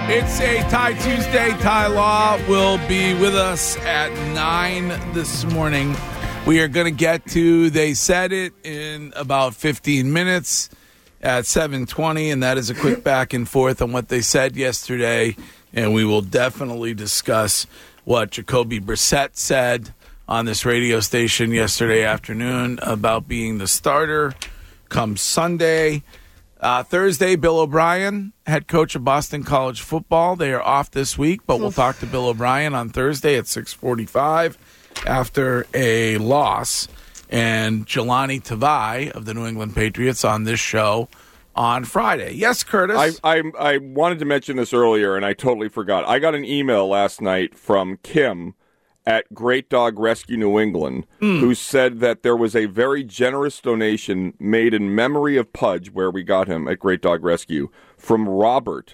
It's a Ty Tuesday. Ty Law will be with us at 9 this morning. We are going to get to They Said It in about 15 minutes at 7:20, and that is a quick back and forth on what they said yesterday. And we will definitely discuss what Jacoby Brissett said on this radio station yesterday afternoon about being the starter come Sunday. Thursday, Bill O'Brien, head coach of Boston College football. They are off this week, but we'll talk to Bill O'Brien on Thursday at 6:45 after a loss. And Jelani Tavai of the New England Patriots on this show on Friday. Yes, Curtis? I wanted to mention this earlier, and I totally forgot. I got an email last night from Kim at Great Dog Rescue New England, who said that there was a very generous donation made in memory of Pudge, where we got him at Great Dog Rescue, from Robert.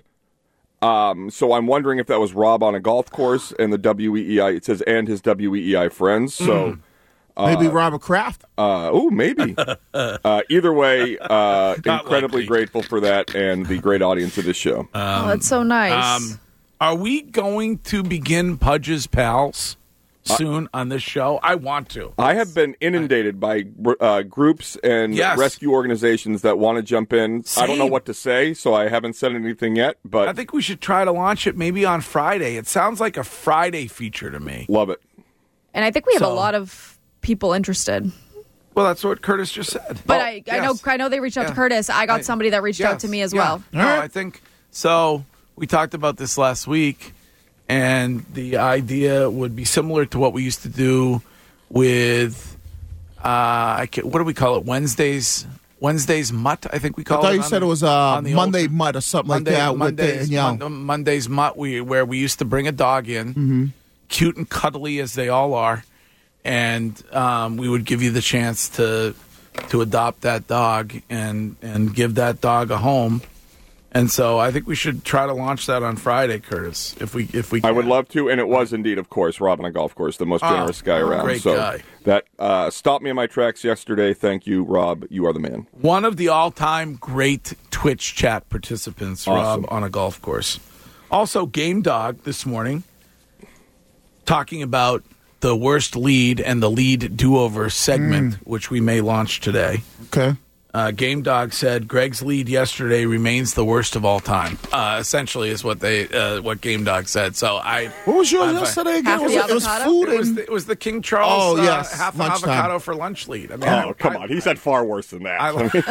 So I'm wondering if that was Rob on a golf course and the WEEI. It says, and his WEEI friends. So maybe Robert Kraft. Maybe. Either way, incredibly grateful for that and the great audience of this show. That's so nice. Are we going to begin Pudge's Pals soon on this show? I want to. I have been inundated by groups and rescue organizations that want to jump in. Same. I don't know what to say, so I haven't said anything yet. But I think we should try to launch it maybe on Friday. It sounds like a Friday feature to me. Love it. And I think we have a lot of people interested. Well, that's what Curtis just said. But I know they reached out to Curtis. I got somebody that reached out to me as well. No, I think so. We talked about this last week. And the idea would be similar to what we used to do with, what do we call it? Wednesday's Mutt, I think we call it. I thought you said it was Monday Mutt or something like that. Monday's Mutt, where we used to bring a dog in, cute and cuddly as they all are, and we would give you the chance to adopt that dog and give that dog a home. And so I think we should try to launch that on Friday, Curtis, if we can. I would love to, and it was indeed, of course, Rob on a golf course, the most generous guy around. Great guy. That stopped me in my tracks yesterday. Thank you, Rob. You are the man. One of the all-time great Twitch chat participants, awesome. Rob on a golf course. Also, Game Dog this morning, talking about the worst lead and the lead do-over segment, which we may launch today. Okay. Game Dog said Greg's lead yesterday remains the worst of all time. Essentially, is what Game Dog said. So what was yours yesterday again? It was food. It was the King Charles half lunchtime. avocado for lunch lead. I mean, come on, he said far worse than that.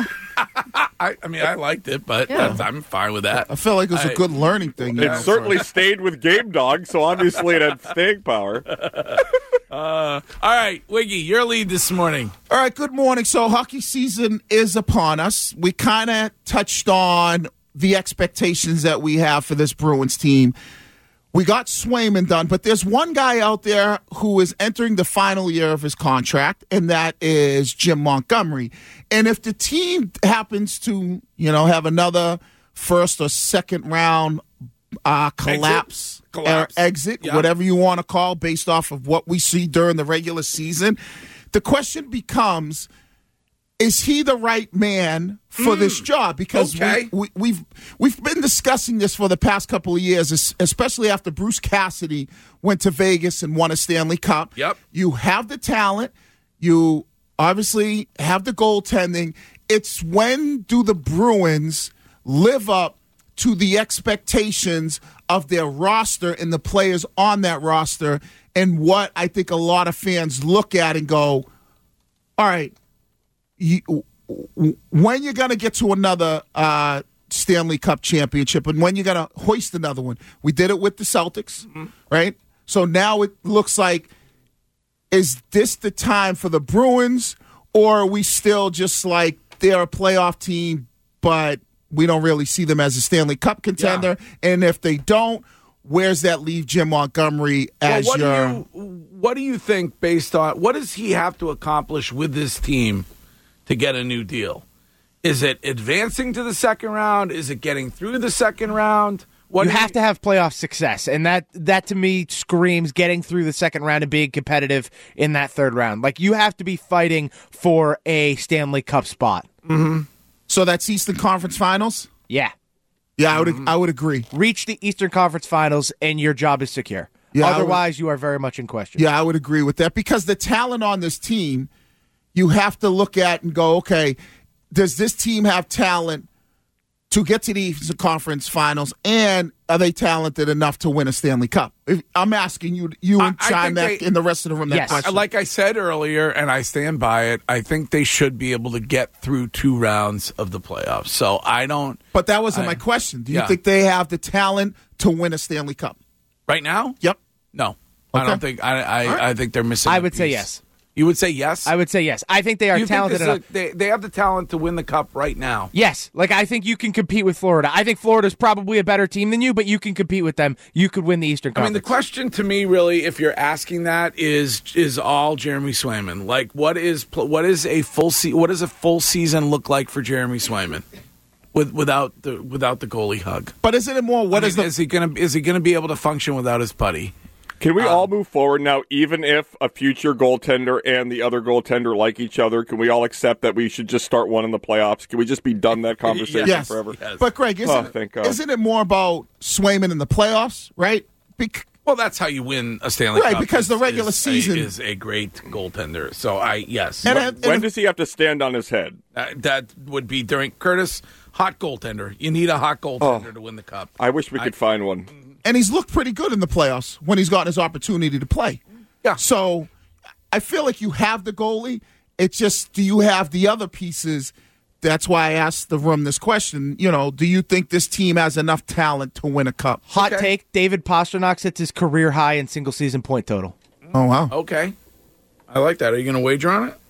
I liked it, but I'm fine with that. I felt like it was a good learning thing. It certainly stayed with Game Dog, so obviously it had staying power. All right, Wiggy, your lead this morning. All right, good morning. So hockey season is upon us. We kind of touched on the expectations that we have for this Bruins team. We got Swayman done, but there's one guy out there who is entering the final year of his contract, and that is Jim Montgomery. And if the team happens to, have another first or second round collapse. Or exit, whatever you want to call, based off of what we see during the regular season, the question becomes, is he the right man for this job? Because we've been discussing this for the past couple of years, especially after Bruce Cassidy went to Vegas and won a Stanley Cup. Yep. You have the talent. You obviously have the goaltending. It's when do the Bruins live up to the expectations of their roster and the players on that roster, and what I think a lot of fans look at and go, all right, when you're going to get to another Stanley Cup championship and when you're going to hoist another one. We did it with the Celtics, right? So now it looks like, is this the time for the Bruins, or are we still just like they're a playoff team, but we don't really see them as a Stanley Cup contender? Yeah. And if they don't, where's that leave Jim Montgomery as what do you think, based on what does he have to accomplish with this team to get a new deal? Is it advancing to the second round? Is it getting through the second round? You have to have playoff success, and that to me screams getting through the second round and being competitive in that third round. Like, you have to be fighting for a Stanley Cup spot. Mm-hmm. So that's Eastern Conference Finals? Yeah. Yeah, I would agree. Reach the Eastern Conference Finals, and your job is secure. Yeah, Otherwise, you are very much in question. Yeah, I would agree with that because the talent on this team, you have to look at and go, okay, does this team have talent to get to the Eastern Conference Finals, and are they talented enough to win a Stanley Cup? I'm asking you and Chime in the rest of the room that question. Like I said earlier, and I stand by it, I think they should be able to get through 2 rounds of the playoffs. So I don't. But that wasn't my question. Do you think they have the talent to win a Stanley Cup? Right now? Yep. No. Okay. I don't think. I think they're missing. I would say yes. You would say yes? I would say yes. I think they are talented enough. They have the talent to win the Cup right now. Yes. Like, I think you can compete with Florida. I think Florida's probably a better team than you, but you can compete with them. You could win the Eastern Conference. I mean, the question to me, really, if you're asking that, is all Jeremy Swayman. Like, what does a full season look like for Jeremy Swayman without the goalie hug? But isn't it more? Is he gonna be able to function without his putty? Can we all move forward now, even if a future goaltender and the other goaltender like each other? Can we all accept that we should just start one in the playoffs? Can we just be done that conversation forever? Yes. But, Greg, isn't it more about Swayman in the playoffs, right? Well, that's how you win a Stanley Cup. Right, because the regular season is a great goaltender. So, yes. When does he have to stand on his head? That would be during Curtis, hot goaltender. You need a hot goaltender to win the Cup. I wish we could find one. And he's looked pretty good in the playoffs when he's gotten his opportunity to play. Yeah. So I feel like you have the goalie. It's just, do you have the other pieces? That's why I asked the room this question. Do you think this team has enough talent to win a cup? Hot take, David Pastrnak hits his career high in single-season point total. Oh, wow. Okay. I like that. Are you going to wager on it?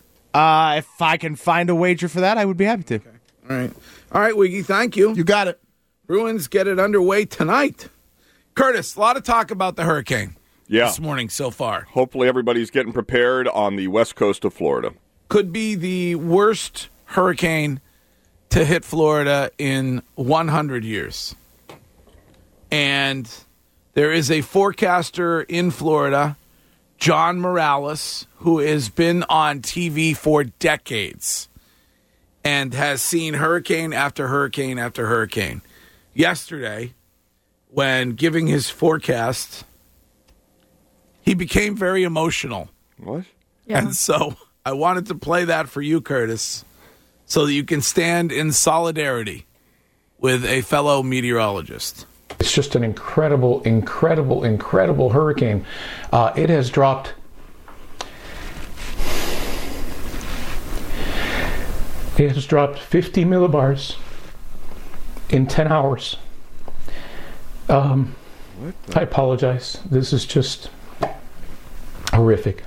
If I can find a wager for that, I would be happy to. Okay. All right, Wiggy, thank you. You got it. Bruins get it underway tonight. Curtis, a lot of talk about the hurricane this morning so far. Hopefully everybody's getting prepared on the west coast of Florida. Could be the worst hurricane to hit Florida in 100 years. And there is a forecaster in Florida, John Morales, who has been on TV for decades and has seen hurricane after hurricane after hurricane. Yesterday, when giving his forecast, he became very emotional. What? Yeah. And so I wanted to play that for you, Curtis, so that you can stand in solidarity with a fellow meteorologist. It's just an incredible, incredible, incredible hurricane. It has dropped. It has dropped 50 millibars in 10 hours. I apologize. This is just horrific.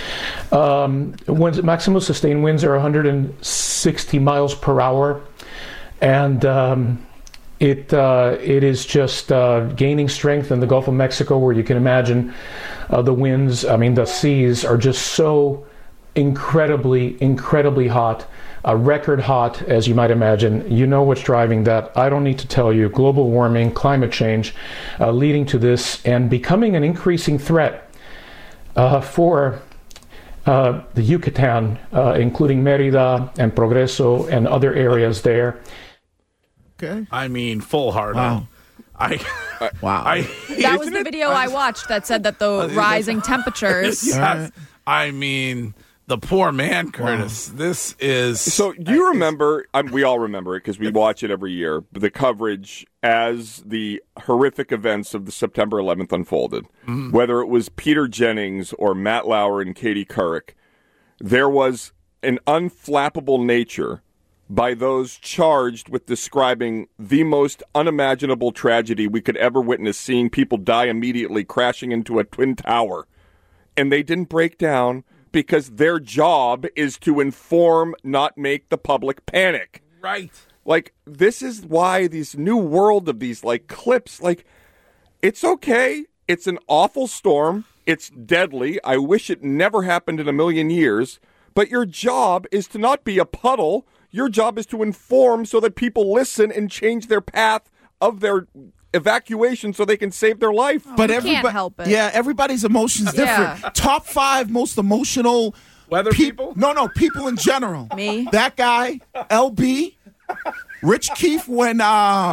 Maximum sustained winds are 160 miles per hour, and it is just gaining strength in the Gulf of Mexico, where you can imagine the winds. I mean, the seas are just so incredibly, incredibly hot. Record hot, as you might imagine. You know what's driving that. I don't need to tell you. Global warming, climate change, leading to this and becoming an increasing threat for the Yucatan, including Mérida and Progreso and other areas there. Okay. I mean, full hard on. Wow. That was the video I watched that said that the rising temperatures. Yes. I mean, the poor man, Curtis. Wow. This is... So do you remember, we all remember it because we watch it every year, the coverage as the horrific events of the September 11th unfolded. Mm-hmm. Whether it was Peter Jennings or Matt Lauer and Katie Couric, there was an unflappable nature by those charged with describing the most unimaginable tragedy we could ever witness, seeing people die immediately crashing into a twin tower. And they didn't break down because their job is to inform, not make the public panic. Right. Like, this is why these new world of these, like, clips, like, it's okay. It's an awful storm. It's deadly. I wish it never happened in a million years. But your job is to not be a puddle. Your job is to inform so that people listen and change their path of their evacuation so they can save their life. But everybody can't help it. Yeah, everybody's emotions different. Yeah. Top 5 most emotional weather people? No, people in general. Me? That guy, LB, Rich Keefe when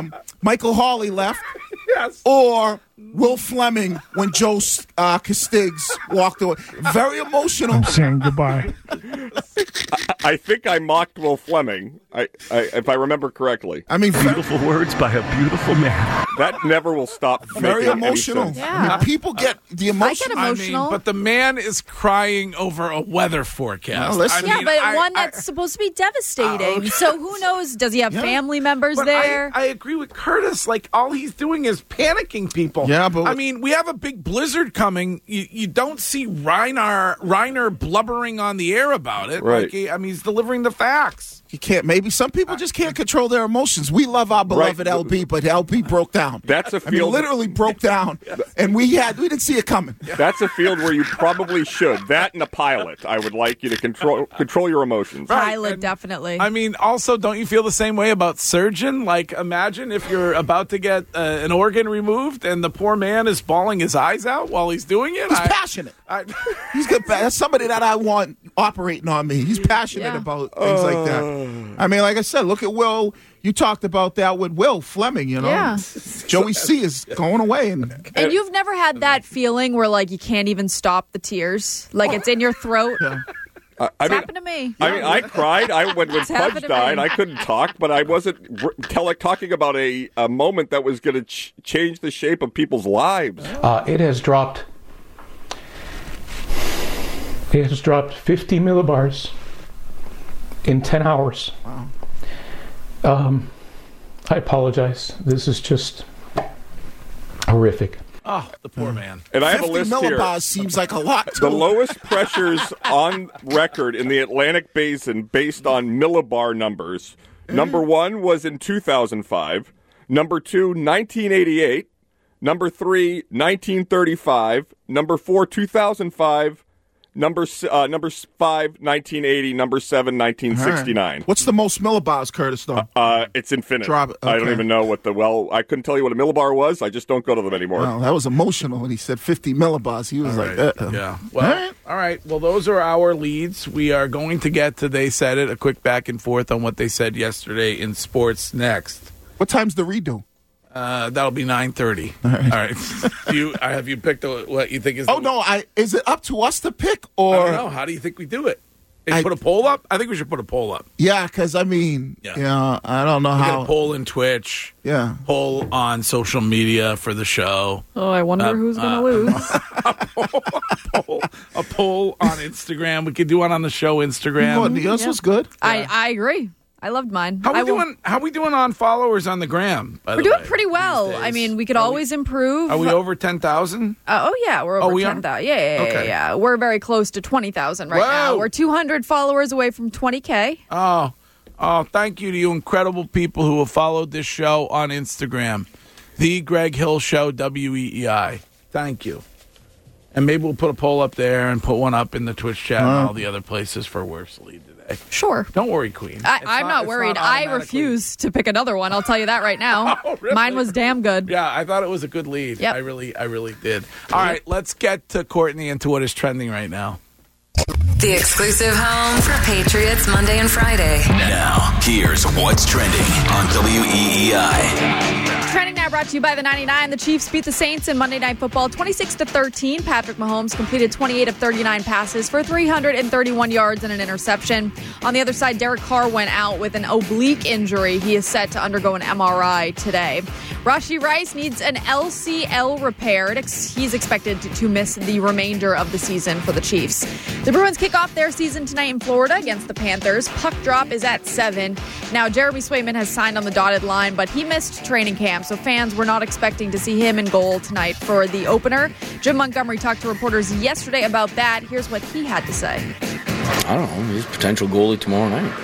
Michael Hawley left, Yes. or Will Fleming when Joe Castigs walked away. Very emotional. Saying goodbye. I think I mocked Will Fleming, if I remember correctly. I mean, Beautiful words by a beautiful man. That never will stop very making any emotional. sense. Yeah. I mean, people get the I emotion. get emotional. but the man is crying over a weather forecast. Well, listen- yeah, but I- one I- that's supposed to be devastating. So who knows? Does he have family members But there? I agree with Curtis. Like, all he's doing is panicking people. Yeah, but- I mean, we have a big blizzard coming. You don't see Reiner blubbering on the air about it. Right. Like, I mean, he's delivering the facts. You can't. Maybe some people just can't control their emotions. We love our beloved Right. LB, but LB broke down. That's a I mean, field. literally broke down, and we didn't see it coming. That's a field where you probably should. That and a pilot. I would like you to control your emotions. Pilot, and- definitely. I mean, also, don't you feel the same way about surgeon? Like, imagine if you're about to get an organ removed and the poor man is bawling his eyes out while he's doing it. He's passionate. He's good. That's somebody that I want operating on me. He's passionate Yeah. about things like that. I mean, like I said, look at Will. You talked about that with Will Fleming. You know, Yeah. Joey C is going away, and And you've never had that feeling where, like, you can't even stop the tears? Like, it's in your throat? I It's mean, happened to me. I cried. When It's Pudge happened to died, me. I couldn't talk, but I wasn't talking about a moment that was going to change the shape of people's lives. It has dropped 50 millibars in 10 hours. Wow. I apologize. This is just horrific. Oh, the poor man. And I have a 50 list here. millibars seems like a lot. The Too. lowest pressures on record in the Atlantic Basin based on millibar numbers. Number 1 was in 2005. Number 2, 1988. Number 3, 1935. Number 4, 2005. Number 5, 1980. Number 7, 1969. What's the most millibars, Curtis? Though. It's infinite. Drop it. I don't Okay. even know what I couldn't tell you what a millibar was. I just don't go to them anymore. Wow, that was emotional when he said 50 millibars. He was like, Yeah. Well, all right. Well, those are our leads. We are going to get to They Said It, a quick back and forth on what they said yesterday in sports next. What time's the redo? That'll be 9:30. All right. Have you picked what you think is? Oh no! Is it up to us to pick I or? don't know. How do you think we do it? Put a poll up. I think we should put a poll up. Yeah, because I mean, Yeah. I don't know We get how. a poll in Twitch. Yeah. Poll on social media for the show. Oh, I wonder who's going to lose. A poll on Instagram. We could do one on the show Instagram. Oh, yours was good. I agree. I loved mine. How we doing on followers on the gram? By We're the doing way, pretty well. these days? I mean, we could always improve. Are we over 10,000? Oh yeah, we're over we are? 10,000. Yeah. Okay. We're very close to 20,000 right now. Whoa. We're 200 followers away from 20K. Oh, thank you to you incredible people who have followed this show on Instagram. The Greg Hill Show, WEEI. Thank you. And maybe we'll put a poll up there and put one up in the Twitch chat and all the other places for worst lead today. Sure. Don't worry, Queen. I'm not worried. I refuse to pick another one. I'll tell you that right now. Oh, really? Mine was damn good. Yeah, I thought it was a good lead. Yep. I really did. All right, let's get to Courtney and to what is trending right now. The exclusive home for Patriots Monday and Friday. Now, here's what's trending on WEEI. Trending now brought to you by the 99. The Chiefs beat the Saints in Monday Night Football 26-13. Patrick Mahomes completed 28 of 39 passes for 331 yards and an interception. On the other side, Derek Carr went out with an oblique injury. He is set to undergo an MRI today. Rashee Rice needs an LCL repaired. He's expected to miss the remainder of the season for the Chiefs. The Bruins kick off their season tonight in Florida against the Panthers. Puck drop is at 7. Now, Jeremy Swayman has signed on the dotted line, but he missed training camp, so fans were not expecting to see him in goal tonight for the opener. Jim Montgomery talked to reporters yesterday about that. Here's what he had to say. I don't know. He's a potential goalie tomorrow night.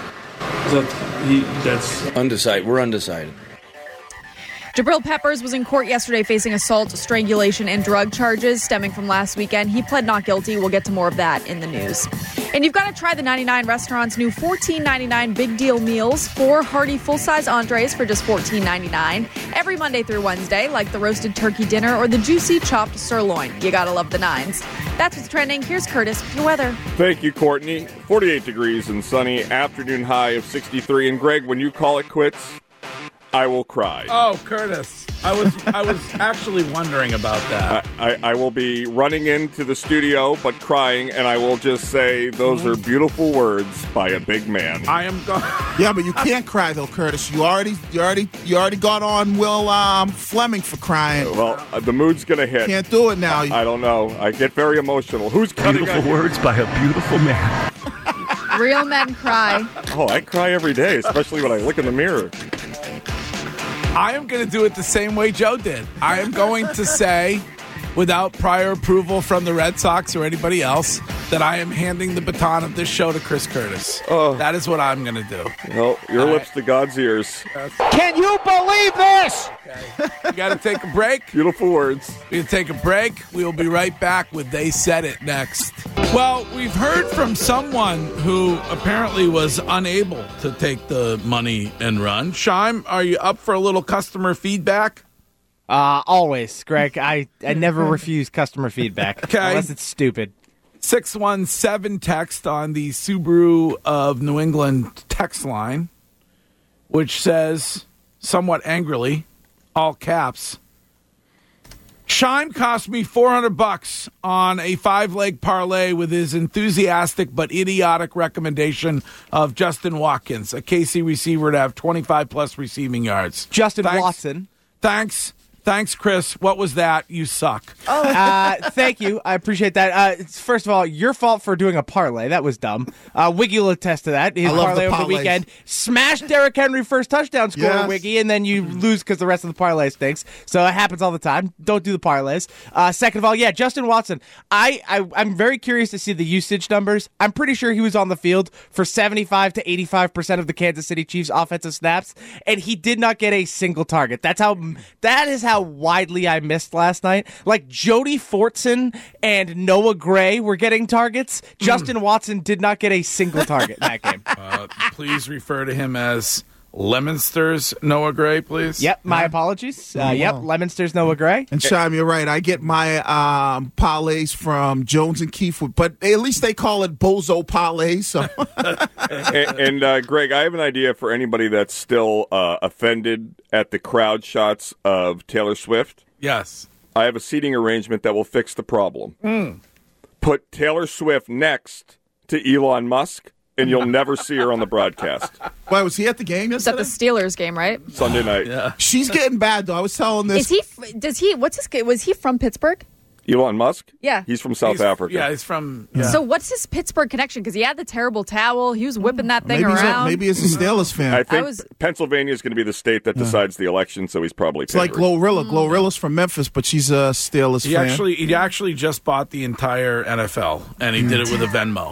That's undecided. We're undecided. Jabril Peppers was in court yesterday facing assault, strangulation, and drug charges stemming from last weekend. He pled not guilty. We'll get to more of that in the news. And you've got to try the 99 restaurant's new $14.99 Big Deal meals. 4 hearty full-size entrees for just $14.99 every Monday through Wednesday, like the roasted turkey dinner or the juicy chopped sirloin. You got to love the 9s. That's what's trending. Here's Curtis with your weather. Thank you, Courtney. 48 degrees and sunny, afternoon high of 63. And Greg, when you call it quits, I will cry. Oh, Curtis. I was actually wondering about that. I will be running into the studio, but crying, and I will just say those are beautiful words by a big man. I am going. Yeah, but you can't cry though, Curtis. You already got on Will Fleming for crying. Well, the mood's gonna hit. Can't do it now. I don't know. I get very emotional. Who's cutting? Beautiful words by a beautiful man. Real men cry. Oh, I cry every day, especially when I look in the mirror. I am going to do it the same way Joe did. I am going to say, without prior approval from the Red Sox or anybody else, that I am handing the baton of this show to Chris Curtis. Oh. That is what I'm going to do. Well, your lips to God's ears. Can you believe this? We got to take a break. Beautiful words. We're going to take a break. We will be right back with They Said It next. Well, we've heard from someone who apparently was unable to take the money and run. Shime, are you up for a little customer feedback? Always, Greg. I never refuse customer feedback. Okay. Unless it's stupid. 617 text on the Subaru of New England text line, which says, somewhat angrily, all caps, Shime cost me $400 on a 5-leg parlay with his enthusiastic but idiotic recommendation of Justin Watkins, a KC receiver to have 25-plus receiving yards. Justin Thanks. Watson. Thanks, Chris. What was that? You suck. Thank you. I appreciate that. First of all, your fault for doing a parlay. That was dumb. Wiggy will attest to that. His I love parlay the over the parlays. weekend. Smash Derrick Henry first touchdown score, Yes. Wiggy, and then you lose because the rest of the parlay stinks. So it happens all the time. Don't do the parlays. Second of all, yeah, Justin Watson. I'm very curious to see the usage numbers. I'm pretty sure he was on the field for 75 to 85% of the Kansas City Chiefs offensive snaps, and he did not get a single target. That is how widely I missed last night. Like Jody Fortson and Noah Gray were getting targets. Justin Watson did not get a single target in that game. Please refer to him as Lemonster's Noah Gray, please. Yep, my apologies. Yep, Lemonster's Noah Gray. And Shime, you're right. I get my parlays from Jones and Keefe, but at least they call it Bozo parlays. So. and Greg, I have an idea for anybody that's still offended at the crowd shots of Taylor Swift. Yes. I have a seating arrangement that will fix the problem. Put Taylor Swift next to Elon Musk, and you'll never see her on the broadcast. Why, was he at the game It's at yesterday? the Steelers game, right? Sunday night. Yeah. She's getting bad, though. I was telling this. Was he from Pittsburgh? Elon Musk? Yeah. He's from South Africa. Yeah, he's from. So what's his Pittsburgh connection? Because he had the terrible towel. He was whipping that thing around. Maybe he's a Steelers fan. I think Pennsylvania is going to be the state that decides the election, so he's probably It's like Glorilla. Glorilla's from Memphis, but she's a Steelers He fan. he actually just bought the entire NFL, and he did it with a Venmo.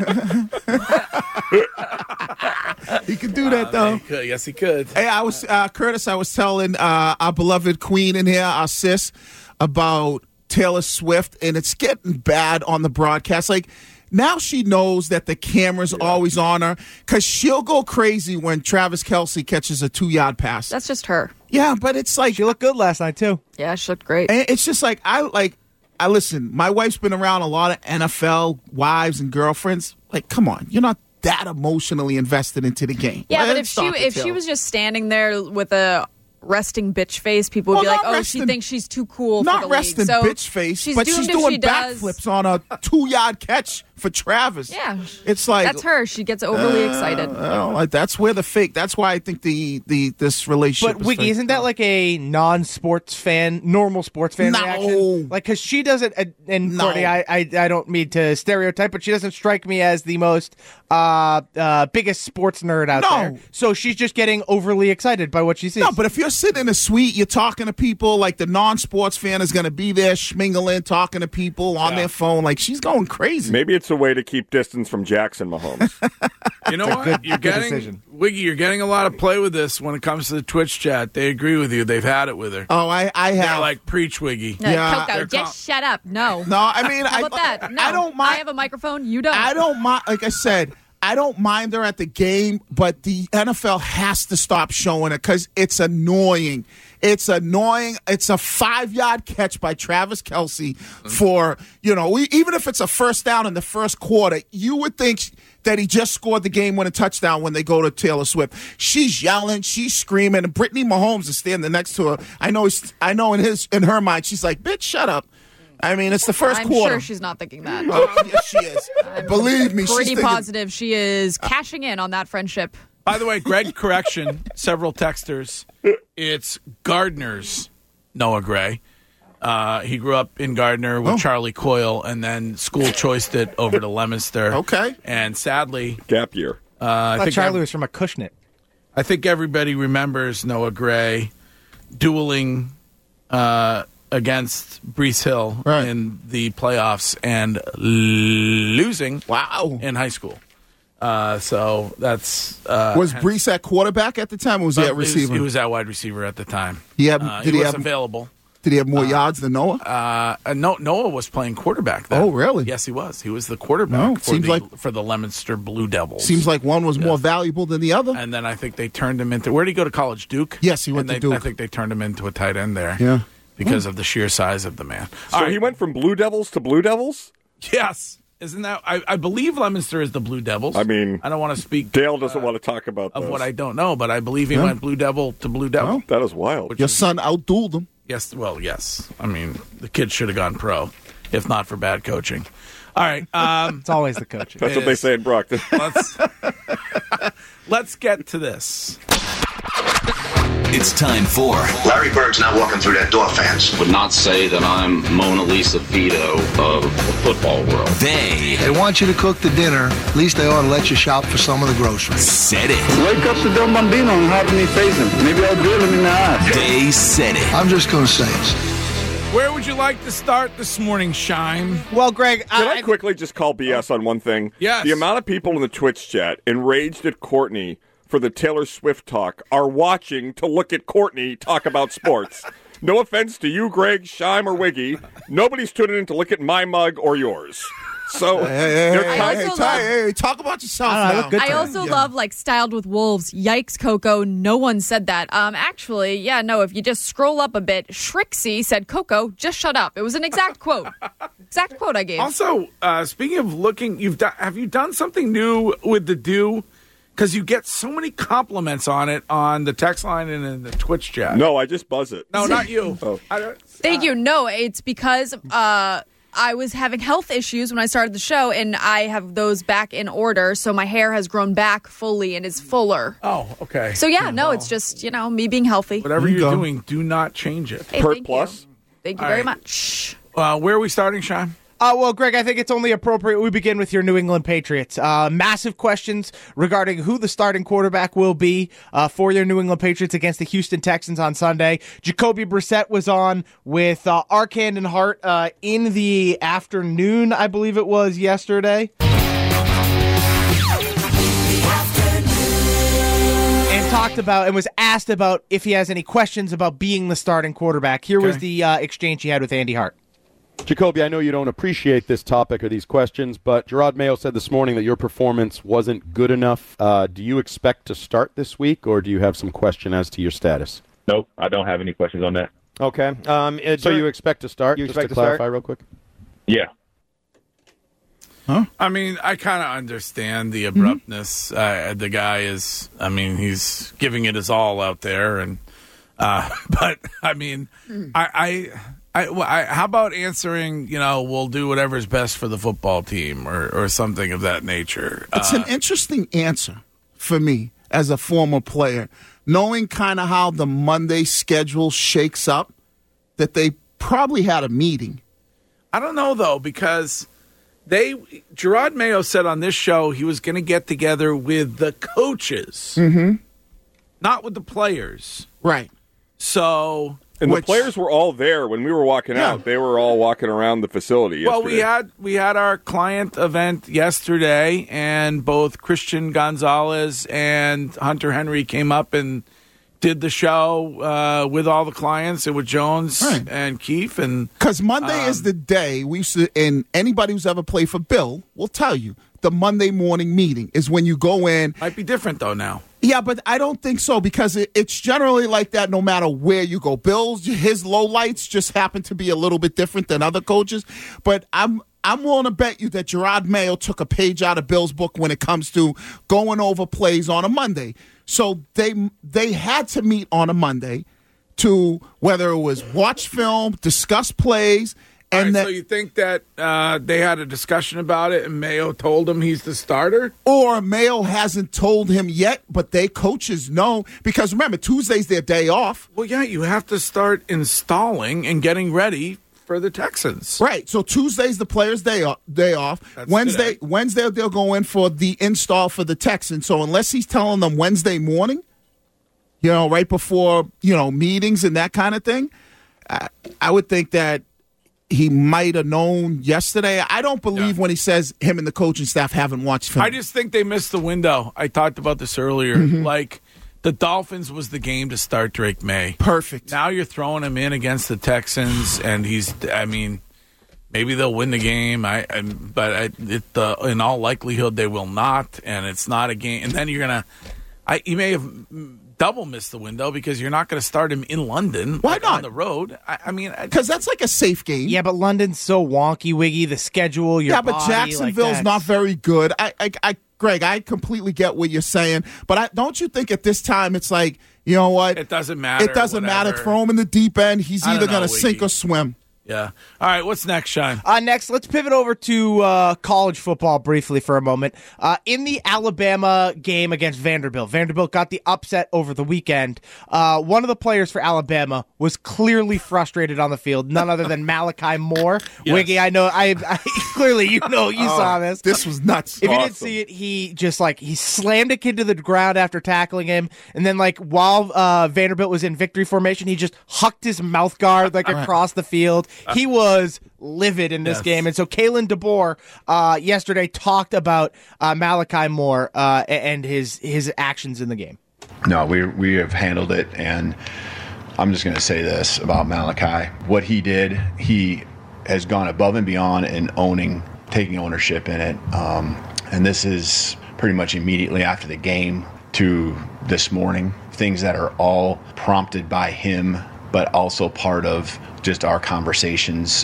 He could do that, though. Yes, he could. Hey, Curtis, I was telling our beloved queen in here, our sis, about Taylor Swift, and it's getting bad on the broadcast. Like, now she knows that the camera's always on her, because she'll go crazy when Travis Kelce catches a 2-yard pass. That's just her. Yeah, but it's like... She looked good last night, too. Yeah, she looked great. And it's just like, I listen, my wife's been around a lot of NFL wives and girlfriends. Like, come on, you're not that emotionally invested into the game. Yeah, but Let's if she was just standing there with a resting bitch face, people would be like, "Oh, she thinks she's too cool for the league." Not resting So bitch face, she's but she's doomed if doing she does. backflips on a 2-yard catch for Travis. Yeah, it's like that's her. She gets overly excited. That's where the fake. That's why I think this relationship. But Wiggy, isn't that like a non-sports fan, normal sports fan reaction? Like, because she doesn't, and Courtney, I don't mean to stereotype, but she doesn't strike me as the most biggest sports nerd out there. So she's just getting overly excited by what she sees. No, but if you're sitting in a suite, you're talking to people, like the non-sports fan is going to be there, schmingling, talking to people on their phone. Like, she's going crazy. Maybe it's a way to keep distance from Jackson Mahomes. You know what? You're getting Wiggy. You're getting a lot of play with this when it comes to the Twitch chat. They agree with you. They've had it with her. Oh, I have. They're like, preach, Wiggy. No, Coco, just shut up. No. No, I mean, How about that? No. I don't mind. I have a microphone. You don't. I don't mind. Like I said, I don't mind her at the game, but the NFL has to stop showing it because it's annoying. It's annoying. It's a 5-yard catch by Travis Kelce for, even if it's a first down in the first quarter, you would think that he just scored the game-winning touchdown when they go to Taylor Swift. She's yelling, she's screaming, and Brittany Mahomes is standing next to her. I know in her mind, she's like, bitch, shut up. I mean, it's the first quarter. I'm sure she's not thinking that. Oh, yes, she is. Believe me, pretty positive she is cashing in on that friendship. By the way, Greg, correction, several texters. It's Gardner's Noah Gray. He grew up in Gardner with Charlie Coyle and then school choiced it over to Leominster. Okay. And sadly... Gap year. I thought Charlie was from Acushnet. I think everybody remembers Noah Gray dueling against Brees Hill in the playoffs and losing in high school. So that's... was Brees at quarterback at the time, or was he at receiver? He was at wide receiver at the time. He was available. Did he have more yards than Noah? No, Noah was playing quarterback then. Oh, really? Yes, he was. He was the quarterback for the Leominster Blue Devils. Seems like one was more valuable than the other. And then I think they turned him into... Where did he go to college? Duke? Yes, he went to Duke. I think they turned him into a tight end there. Yeah. Because of the sheer size of the man. So he went from Blue Devils to Blue Devils? Yes. Isn't that... I believe Leominster is the Blue Devils. I mean... I don't want to speak... Dale doesn't want to talk about of what I don't know, but I believe he went Blue Devil to Blue Devil. Oh, that is wild. Your son outdueled him. Yes, well, yes. I mean, the kid should have gone pro, if not for bad coaching. All right. It's always the coaching. That's what they say in Brockton. Let's get to this. It's time for Larry Bird's not walking through that door, fans. Would not say that I'm Mona Lisa Vito of the football world. They want you to cook the dinner. At least they ought to let you shop for some of the groceries. Said it. Wake up the Don Bambino and have me face him. Maybe I'll drill him in the eye. They said it. I'm just going to say it. Where would you like to start this morning, Shime? Well, Greg, Can I quickly just call BS on one thing? Yes. The amount of people in the Twitch chat enraged at Courtney for the Taylor Swift talk are watching to look at Courtney talk about sports. No offense to you, Greg, Shime, or Wiggy. Nobody's tuning in to look at my mug or yours. So, hey, talk about yourself now. I also love, Styled with Wolves. Yikes, Coco. No one said that. Actually, if you just scroll up a bit, Shrixie said, Coco, just shut up. It was an exact quote. Exact quote I gave. Also, speaking of looking, have you done something new with the do? Because you get so many compliments on it on the text line and in the Twitch chat. No, I just buzz it. No, not you. Thank you. No, it's because I was having health issues when I started the show, and I have those back in order, so my hair has grown back fully and is fuller. Oh, okay. So, it's just, me being healthy. Whatever you're doing, do not change it. Hey, Pert Plus? Thank you very much. Where are we starting, Sean? Well, Greg, I think it's only appropriate we begin with your New England Patriots. Massive questions regarding who the starting quarterback will be for your New England Patriots against the Houston Texans on Sunday. Jacoby Brissett was on with Arcand and Hart in the afternoon, I believe it was yesterday. And talked about and was asked about if he has any questions about being the starting quarterback. Here was the exchange he had with Andy Hart. Jacoby, I know you don't appreciate this topic or these questions, but Gerard Mayo said this morning that your performance wasn't good enough. Do you expect to start this week, or do you have some question as to your status? Nope, I don't have any questions on that. Okay. So you expect to start? Just to clarify real quick? Yeah. Huh? I mean, I kind of understand the abruptness. The guy is, he's giving it his all out there. And but, how about answering, we'll do whatever's best for the football team or something of that nature? It's an interesting answer for me as a former player, knowing kind of how the Monday schedule shakes up, that they probably had a meeting. I don't know, though, because Gerard Mayo said on this show he was going to get together with the coaches, not with the players. Right. So... And the players were all there when we were walking out. They were all walking around the facility yesterday. Well, we had our client event yesterday, and both Christian Gonzalez and Hunter Henry came up and did the show with all the clients and with Jones and Keefe. Because Monday is the day we used to, and anybody who's ever played for Bill will tell you, the Monday morning meeting is when you go in. Might be different, though, now. Yeah, but I don't think so because it's generally like that no matter where you go. Bill's, his lowlights just happen to be a little bit different than other coaches. But I'm willing to bet you that Gerard Mayo took a page out of Bill's book when it comes to going over plays on a Monday. So they had to meet on a Monday to whether it was watch film, discuss plays. And so you think that they had a discussion about it and Mayo told him he's the starter? Or Mayo hasn't told him yet, but they coaches know. Because remember, Tuesday's their day off. Well, yeah, you have to start installing and getting ready for the Texans. Right. So Tuesday's the players' day off. That's Wednesday today. They'll go in for the install for the Texans. So unless he's telling them Wednesday morning, right before, meetings and that kind of thing, I would think that he might have known yesterday. I don't believe when he says him and the coaching staff haven't watched film. I just think they missed the window. I talked about this earlier. Like, the Dolphins was the game to start Drake May. Perfect. Now you're throwing him in against the Texans, and maybe they'll win the game. But in all likelihood, they will not, and it's not a game. And then you may have double missed the window because you're not going to start him in London. Why not? On the road. Because that's like a safe game. Yeah, but London's so wonky, Wiggy. The schedule, your but Jacksonville's not very good. Greg, I completely get what you're saying, but don't you think at this time it's like, you know what? It doesn't matter. It doesn't matter. Throw him in the deep end. He's either going to sink or swim. Yeah. All right, what's next, Sean? Next, let's pivot over to college football briefly for a moment. In the Alabama game against Vanderbilt got the upset over the weekend. One of the players for Alabama was clearly frustrated on the field, none other than Malachi Moore. Yes. Wiggy, I know, I clearly you saw this. This was nuts. If you didn't see it, he slammed a kid to the ground after tackling him, and then while Vanderbilt was in victory formation, he just hucked his mouth guard across the field. He was livid in this game. And so Kalen DeBoer yesterday talked about Malachi Moore and his actions in the game. No, we have handled it, and I'm just going to say this about Malachi. What he did, he has gone above and beyond in taking ownership in it. And this is pretty much immediately after the game to this morning. Things that are all prompted by him, but also part of just our conversations.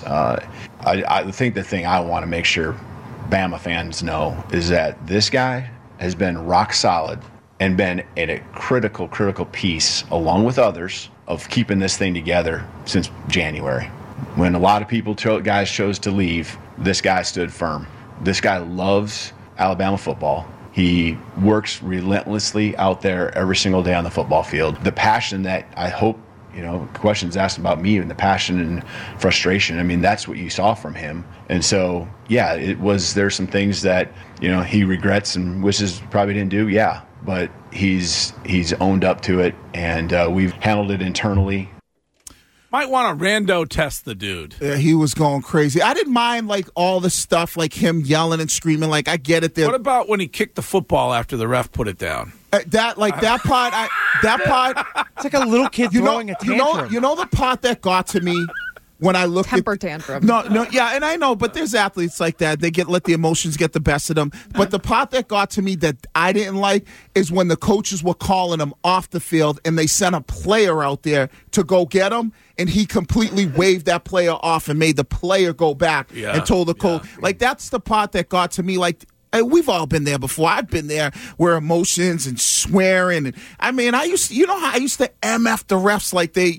I think the thing I want to make sure Bama fans know is that this guy has been rock solid and been at a critical piece, along with others, of keeping this thing together since January. When a lot of guys chose to leave, this guy stood firm. This guy loves Alabama football. He works relentlessly out there every single day on the football field. The passion that I hope, questions asked about me and the passion and frustration. That's what you saw from him. And so, there's some things that, he regrets and wishes probably didn't do. Yeah. But he's owned up to it, and we've handled it internally. Might want to rando test the dude. Yeah, he was going crazy. I didn't mind all the stuff, him yelling and screaming. I get it there. What about when he kicked the football after the ref put it down? That part. It's like a little kid throwing a tantrum. You know the part that got to me when I looked temper tantrum. No, yeah, and I know, but there's athletes like that. They let the emotions get the best of them. But the part that got to me that I didn't like is when the coaches were calling him off the field and they sent a player out there to go get him, and he completely waved that player off and made the player go back and told the coach. That's the part that got to me. We've all been there before. I've been there where emotions and swearing. I used to, how I used to MF the refs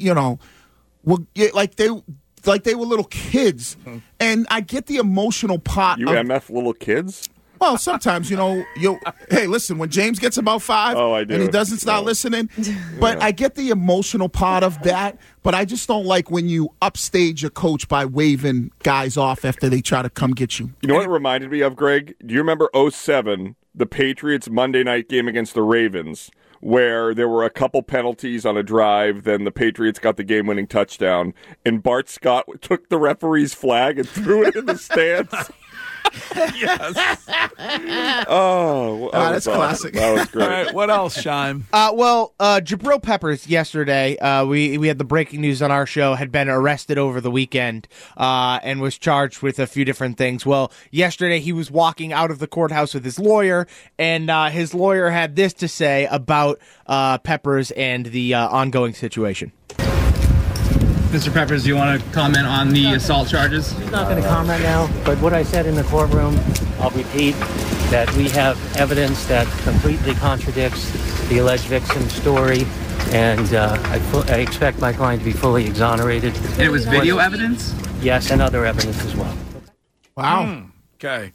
they were little kids. And I get the emotional part. You MF little kids? Well, sometimes, hey, listen, when James gets about 5 and he doesn't start listening, but I get the emotional part of that, but I just don't like when you upstage a coach by waving guys off after they try to come get you. You know what it reminded me of, Greg? Do you remember 2007, the Patriots Monday night game against the Ravens, where there were a couple penalties on a drive, then the Patriots got the game-winning touchdown, and Bart Scott took the referee's flag and threw it in the stands? Yes. Oh, that's classic. That was great. All right, what else, Shime? Jabril Peppers yesterday, we had the breaking news on our show, had been arrested over the weekend and was charged with a few different things. Well, yesterday he was walking out of the courthouse with his lawyer, and his lawyer had this to say about Peppers and the ongoing situation. Mr. Peppers, do you want to comment on the assault charges? I'm not going to comment now, but what I said in the courtroom, I'll repeat, that we have evidence that completely contradicts the alleged victim's story, and I expect my client to be fully exonerated. And it was video evidence? Yes, and other evidence as well. Wow. Okay.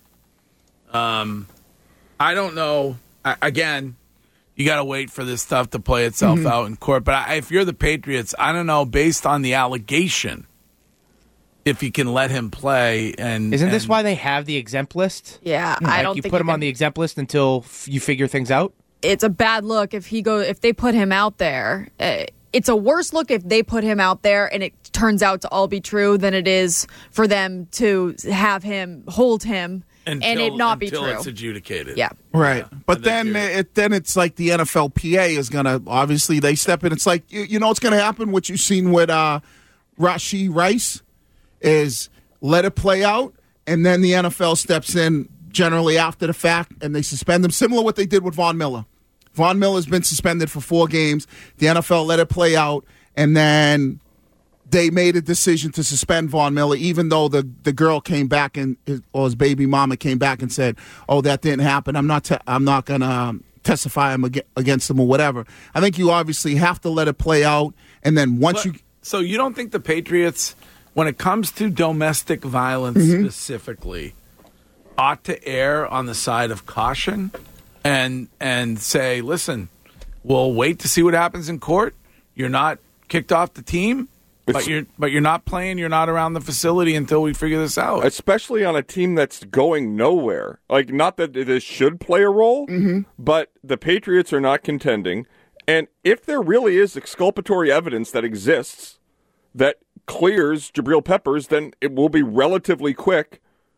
I don't know. Again, you got to wait for this stuff to play itself out in court. But if you're the Patriots, I don't know, based on the allegation, if you can let him play. And Isn't this why they have the exempt list? Yeah, Like I don't you think put him on the exempt list until you figure things out? It's a bad look if they put him out there. It's a worse look if they put him out there and it turns out to all be true than it is for them to have him hold him and it not be true. Until it's adjudicated. Yeah. Right. But then it's like the NFLPA is going to, obviously, they step in. It's like, you know what's going to happen? What you've seen with Rashee Rice is let it play out, and then the NFL steps in generally after the fact, and they suspend them, similar to what they did with Von Miller. Von Miller's been suspended for 4 games. The NFL let it play out, and then they made a decision to suspend Von Miller, even though the girl came back or his baby mama came back and said, "Oh, that didn't happen. I'm not going to testify against him or whatever." I think you obviously have to let it play out, and then So you don't think the Patriots, when it comes to domestic violence specifically, ought to err on the side of caution and say, "Listen, we'll wait to see what happens in court. You're not kicked off the team." But you're not playing. You're not around the facility until we figure this out. Especially on a team that's going nowhere. Like, not that this should play a role, but the Patriots are not contending. And if there really is exculpatory evidence that exists that clears Jabril Peppers, then it will be relatively quick.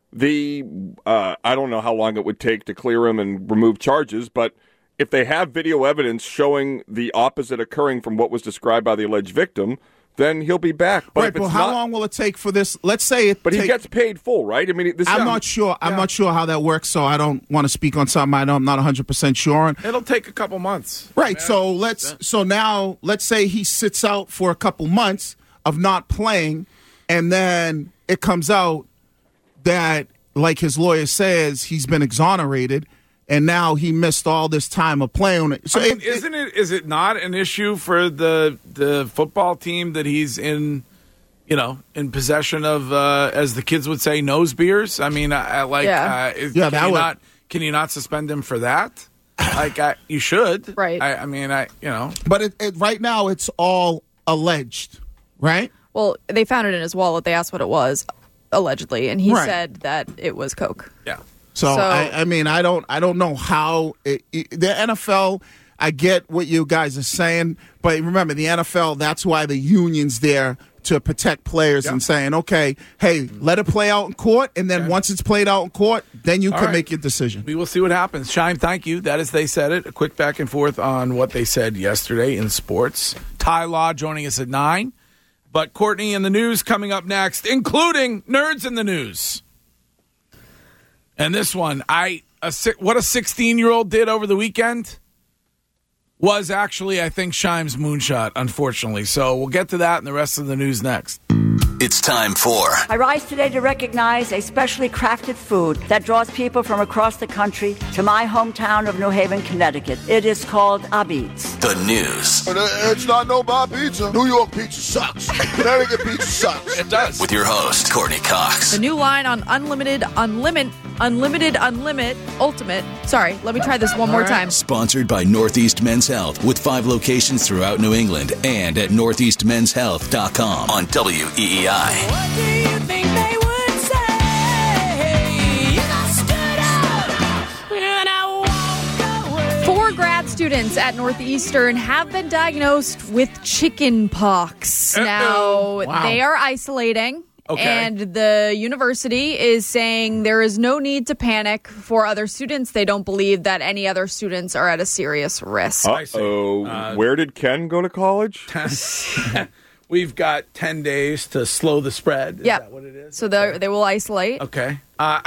I don't know how long it would take to clear him and remove charges, but if they have video evidence showing the opposite occurring from what was described by the alleged victim, then he'll be back. But right, how long will it take for this? Let's say it. But he gets paid full, right? I mean, I'm not sure. I'm not sure how that works, so I don't want to speak on something I'm not 100% sure on. It'll take a couple months. Right. So now let's say he sits out for a couple months of not playing, and then it comes out that, like his lawyer says, he's been exonerated. And now he missed all this time of playing. So is it not an issue for the football team that he's in possession of, as the kids would say, nose beers? I mean, can you not suspend him for that? You should, right? But right now it's all alleged, right? Well, they found it in his wallet. They asked what it was, allegedly, and he said that it was coke. Yeah. So I mean, I don't know how the NFL. I get what you guys are saying, but remember, the NFL. That's why the union's there to protect players and saying, okay, hey, let it play out in court, and then once it's played out in court, then you can make your decision. We will see what happens. Shime, thank you. That is They Said It. A quick back and forth on what they said yesterday in sports. Ty Law joining us at 9, but Courtney in the news coming up next, including Nerds in the News. And this one, what a 16-year-old did over the weekend was actually, I think, Shime's moonshot, unfortunately. So we'll get to that and the rest of the news next. It's time for... I rise today to recognize a specially crafted food that draws people from across the country to my hometown of New Haven, Connecticut. It is called Abitz. The news. It's not no Bob pizza. New York pizza sucks. Connecticut pizza sucks. It does. With your host, Courtney Cox. The new line on Unlimited, Ultimate. Sorry, let me try this one more time. Sponsored by Northeast Men's Health with 5 locations throughout New England and at northeastmenshealth.com on WEEI. What do you think they would say if I stood up and I walked away? 4 grad students at Northeastern have been diagnosed with chicken pox. Now, they are isolating Okay. And the university is saying there is no need to panic for other students. They don't believe that any other students are at a serious risk. Uh-oh. Where did Ken go to college? We've got 10 days to slow the spread. Is that what it is? So they will isolate. Okay.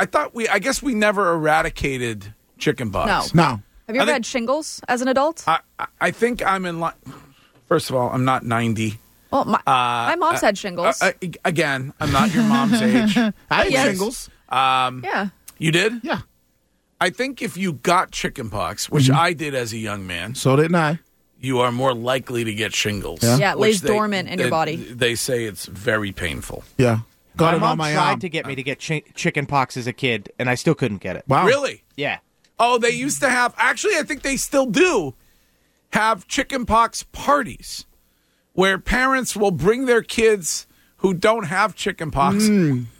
I guess we never eradicated chickenpox. No. Have you ever had shingles as an adult? I think I'm in line. First of all, I'm not 90. Well, my mom's had shingles. Again, I'm not your mom's age. I had shingles. Yeah. You did? Yeah. I think if you got chickenpox, which I did as a young man, So didn't I. you are more likely to get shingles. Yeah, it lays which dormant in your body. They say it's very painful. Yeah. Got My it mom on my tried arm. to get me to get chicken pox as a kid, and I still couldn't get it. Wow. Really? Yeah. Oh, they used to have, actually, I think they still do have chickenpox parties where parents will bring their kids who don't have chickenpox.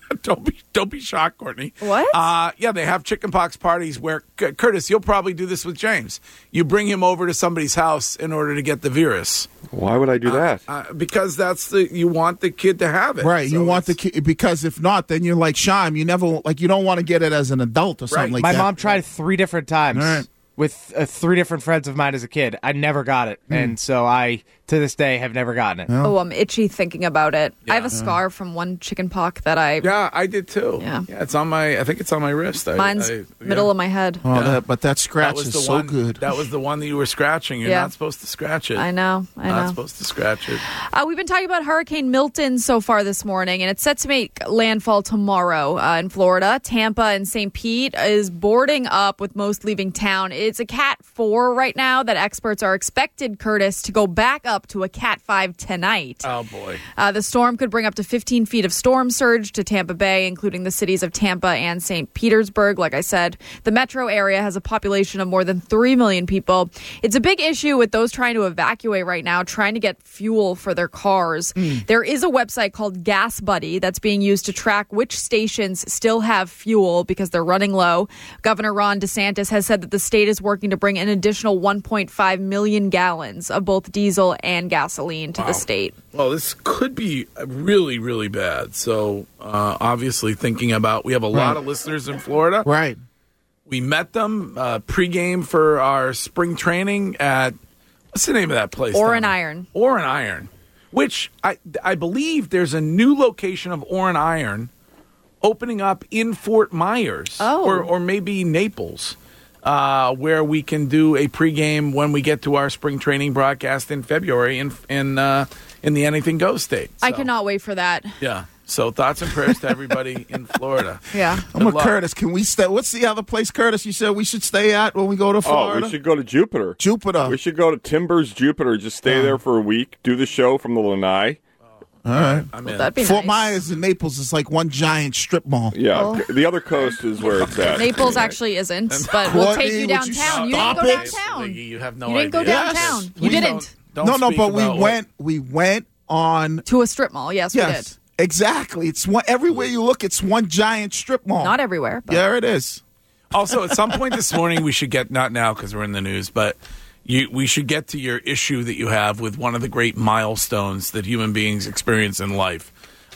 Don't be shocked, Courtney. What? Yeah, they have chickenpox parties where, Curtis, you'll probably do this with James. You bring him over to somebody's house in order to get the virus. Why would I do that? Because you want the kid to have it. Right, So you want the kid, because if not, then you're like Shime. You don't want to get it as an adult or something like My that. mom tried 3 different times All right. with 3 different friends of mine as a kid. I never got it, and so I, to this day, have never gotten it. Oh, I'm itchy thinking about it. I have a scar from one chicken pox that I... Yeah, I did too. Yeah. It's on I think it's on my wrist. Mine's middle of my head. Oh, but that scratch was is the so one, good. That was the one that you were scratching. You're Yeah. not supposed to scratch it. I know. Not supposed to scratch it. We've been talking about Hurricane Milton so far this morning, and it's set to make landfall tomorrow in Florida. Tampa and St. Pete is boarding up with most leaving town. It's a Cat 4 right now that experts are expected, Curtis, to go back up to a Cat 5 tonight. Oh, boy. The storm could bring up to 15 feet of storm surge to Tampa Bay, including the cities of Tampa and St. Petersburg. Like I said, the metro area has a population of more than 3 million people. It's a big issue with those trying to evacuate right now, trying to get fuel for their cars. There is a website called Gas Buddy that's being used to track which stations still have fuel because they're running low. Governor Ron DeSantis has said that the state is working to bring an additional 1.5 million gallons of both diesel and gasoline to the state. Well, this could be really, really bad. So, obviously, thinking about, we have a lot of listeners in Florida. Right. We met them pregame for our spring training at, what's the name of that place? Orin Iron. Orin Iron, which I believe there's a new location of Orin Iron opening up in Fort Myers or maybe Naples. Where we can do a pregame when we get to our spring training broadcast in February in the Anything Goes state. I cannot wait for that. Yeah. So thoughts and prayers to everybody in Florida. Yeah. I'm with Curtis. Can we stay? What's the other place, Curtis, you said we should stay at when we go to Florida? Oh, we should go to Jupiter. Jupiter. We should go to Timbers Jupiter. Just stay there for a week. Do the show from the Lanai. All right. That'd be Fort nice. Myers and Naples is like one giant strip mall. Yeah. Oh. The other coast is where it's at. Naples actually isn't, but we'll take you Courtney, would you downtown. You didn't stop go it? downtown. You have no You didn't go idea. downtown. Yes. You didn't. Don't No, speak but about we went on To a strip mall. Yes, we did. Yes. Exactly. It's one everywhere you look, it's one giant strip mall. Not everywhere. But. There it is. Also, at some point this morning, we should get, not now because we're in the news, but we should get to your issue that you have with one of the great milestones that human beings experience in life.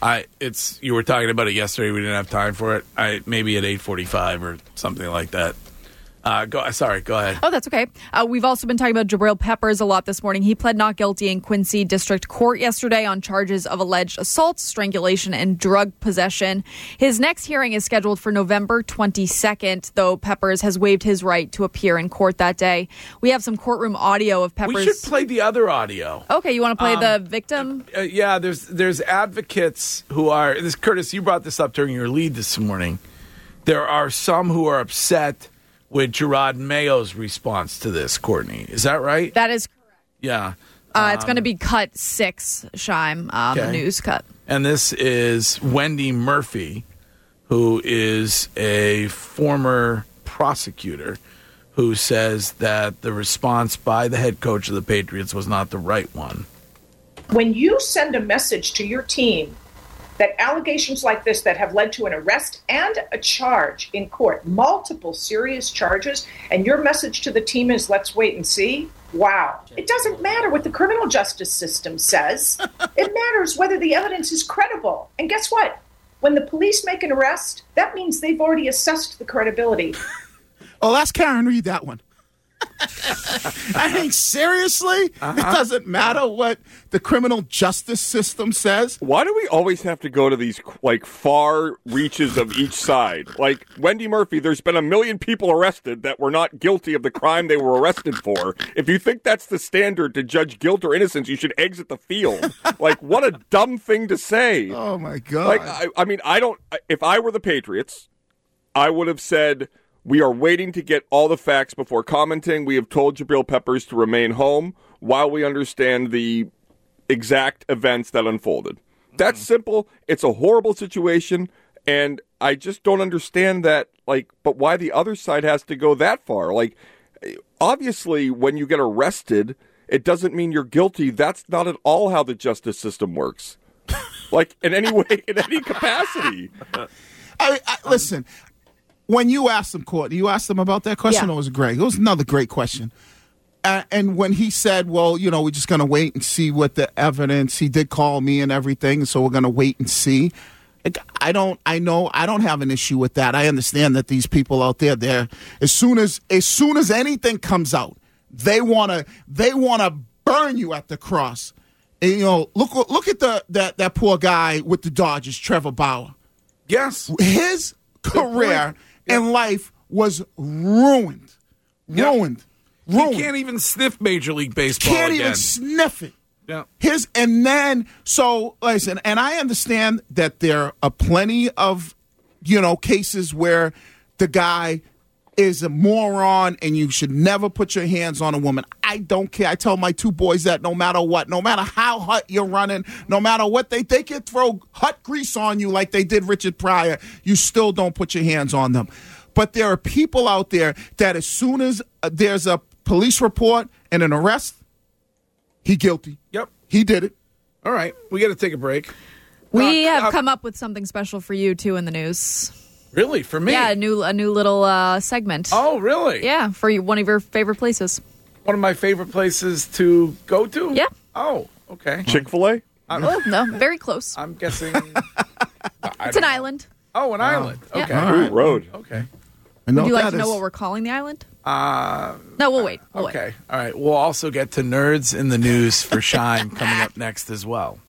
You were talking about it yesterday. We didn't have time for it. Maybe at 8:45 or something like that. Go ahead. Oh, that's okay. We've also been talking about Jabril Peppers a lot this morning. He pled not guilty in Quincy District Court yesterday on charges of alleged assault, strangulation, and drug possession. His next hearing is scheduled for November 22nd, though Peppers has waived his right to appear in court that day. We have some courtroom audio of Peppers. We should play the other audio. Okay, you want to play the victim? Yeah, there's advocates who are, Curtis, you brought this up during your lead this morning. There are some who are upset with Gerard Mayo's response to this, Courtney. Is that right? That is correct. Yeah. It's going to be cut 6, Shime, Okay. news cut. And this is Wendy Murphy, who is a former prosecutor who says that the response by the head coach of the Patriots was not the right one. When you send a message to your team that allegations like this that have led to an arrest and a charge in court, multiple serious charges, and your message to the team is let's wait and see, wow. It doesn't matter what the criminal justice system says. It matters whether the evidence is credible. And guess what? When the police make an arrest, that means they've already assessed the credibility. Oh, ask Karen Reed that one. I mean, seriously? It doesn't matter what the criminal justice system says? Why do we always have to go to these, like, far reaches of each side? Like, Wendy Murphy, there's been 1 million people arrested that were not guilty of the crime they were arrested for. If you think that's the standard to judge guilt or innocence, you should exit the field. Like, what a dumb thing to say. Oh, my God. Like, I mean, if I were the Patriots, I would have said, we are waiting to get all the facts before commenting. We have told Jabril Peppers to remain home while we understand the exact events that unfolded. That's simple. It's a horrible situation, and I just don't understand that, like, but why the other side has to go that far. Like, obviously, when you get arrested, it doesn't mean you're guilty. That's not at all how the justice system works. Like, in any way, in any capacity. Listen, when you asked him, Courtney, you asked him about that question, or was it Greg? It was another great question. And when he said, well, you know, we're just going to wait and see what the evidence, he did call me and everything, so we're going to wait and see. I don't have an issue with that. I understand that these people out there, as soon as anything comes out, they want to burn you at the cross. And, you know, look at that poor guy with the Dodgers, Trevor Bauer. Yes. His career and life was ruined. Ruined. He can't even sniff Major League Baseball Can't again. even sniff it. Yeah. Listen, and I understand that there are plenty of, you know, cases where the guy is a moron and you should never put your hands on a woman. I don't care. I tell my two boys that no matter what, no matter how hot you're running, no matter what they can throw hot grease on you like they did Richard Pryor, you still don't put your hands on them. But there are people out there that as soon as there's a police report and an arrest, he guilty. Yep. He did it. All right. We got to take a break. We have come up with something special for you, too, in the news. Really? For me? Yeah, a new little segment. Oh, really? Yeah, for you, one of your favorite places. One of my favorite places to go to? Yeah. Oh, okay. Chick-fil-A? Oh, no, very close. I'm guessing. It's an island. Oh, an island. Yeah. Okay. All right. Road. Okay. Would you like to know what we're calling the island? No, we'll wait. We'll wait. Okay. All right. We'll also get to Nerds in the News for Shime coming up next as well.